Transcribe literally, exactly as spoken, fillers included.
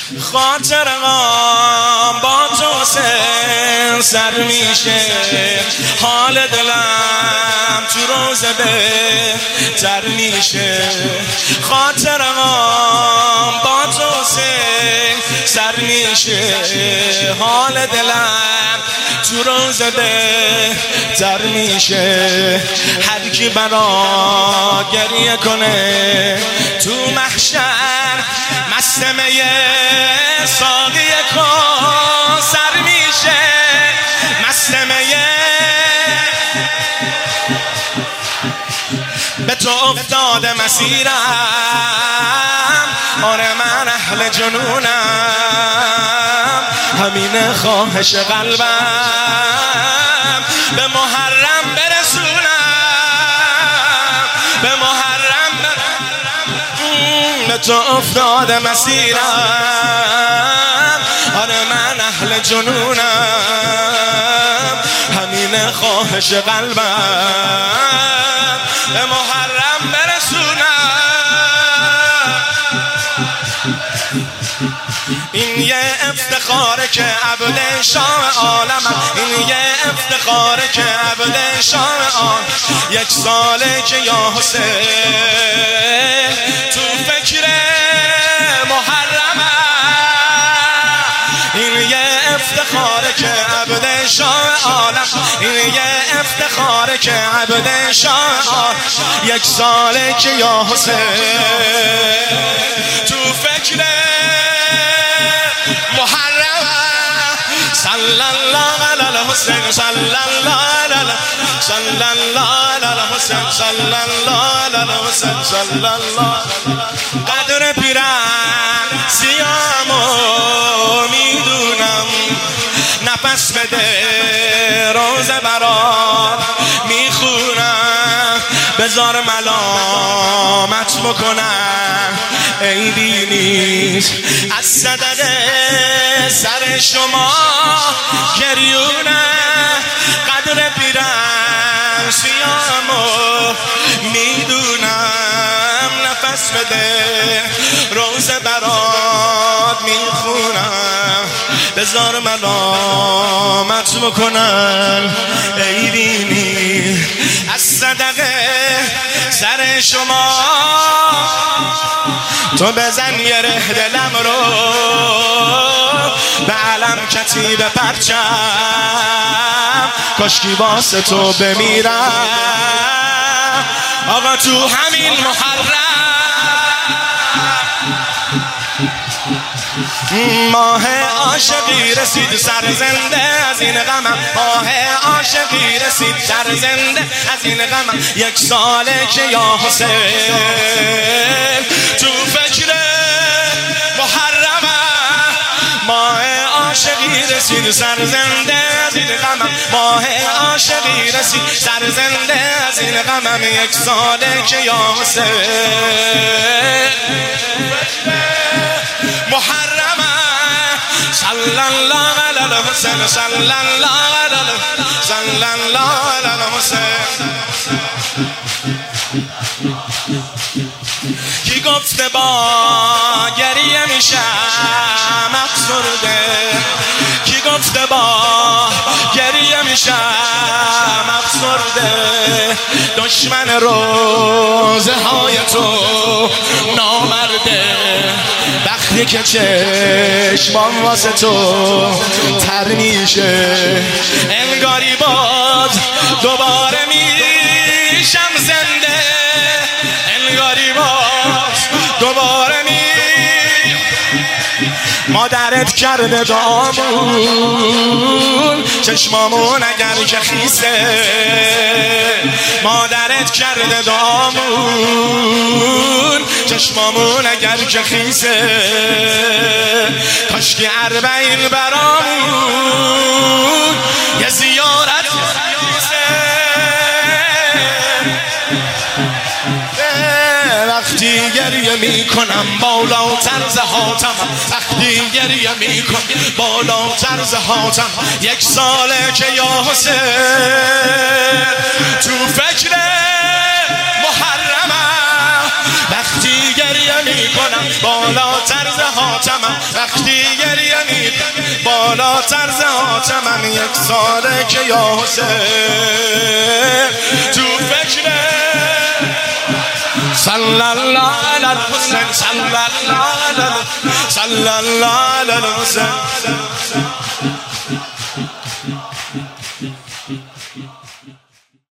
خاطرم با تو سر میشه، حال دلم تو روزه بهتر میشه. خاطرم با تو سر میشه، حال دلم تو روزه بهتر میشه. هر کی برا گریه کنه تو محشر، مستمه ساقی کوثر میشه. مستمه به تو افتاده مسیرم، آره من اهل جنونم، همین خواهش قلبم به محرم برسونم، به محرم برسونم. به تو افتاده مسیرم، آره من اهل جنونم، همین خواهش قلبم به محرم برسونم. این یه افتخاره که عبد شاه عالمم، این یه افتخاره که عبد شاه عالم. یک ساله که یا حسین تو فکر محرمم، این یه افتخاره که عبد شاه عالم، این یه افتخاره که عبد شاه عالم. یک ساله که یا حسین تو فکر محرم. صلی الله علی الحسین، صلی الله علی صلی الله علی الحسین، صلی الله علی الحسین، صلی الله. قدر پیرم سیامو میدونم، نفس بده روز برات میخونم. بذار ملامت بکنم عیبی نیست، از صدقه سر شما گریونه. قدر پیرم سیامو میدونم، نفس بده روز برات میخونم. بذار ملامت بکنن عیبی نیست، از صدقه سر شما. تو بزن یه ره دلم رو به علم کتیب پرچم، کاشکی واسه تو بمیرم آقا تو همین محرم. ماه عاشقی رسید سر زنده از این غمم، ماه عاشقی رسید سر زنده از این غمم. یک ساله که یا حسین تو فکر محرمم، ماه عاشقی رسید سر زنده از این غمم، ماه عاشقی رسید سر زنده از این غمم. یک ساله که یا حسین محرم. صلی الله علی الحسین، صلی الله علی صلی الله علی الحسین. کی گفته با گریه میشم افسرده، کی گفته با گریه میشم افسرده. دشمن روزه های تو نامرده، وقتی که چشمام واسه تو تر میشه، انگاری باز دوباره میشم زنده، انگاری باز دوباره می. مادرت کرده دامون چشمامون اگر که خیسه، مادرت کرده دامون چشمامون اگر که خیسه. کاشکی اربعین برامون یه زیارت وقتی گریه میکنم بالاتر ز حاتم، وقتی گریه میکنم بالاتر ز حاتم. یک ساله که یا حسین تو فکر محرمم، وقتی گریه میکنم بالاتر ز حاتم، وقتی بالاتر ز حاتمم یک ساله که یا حسین تو فکره صلی الله علی الحسین صلی الله علی صلی الله علی الحسین.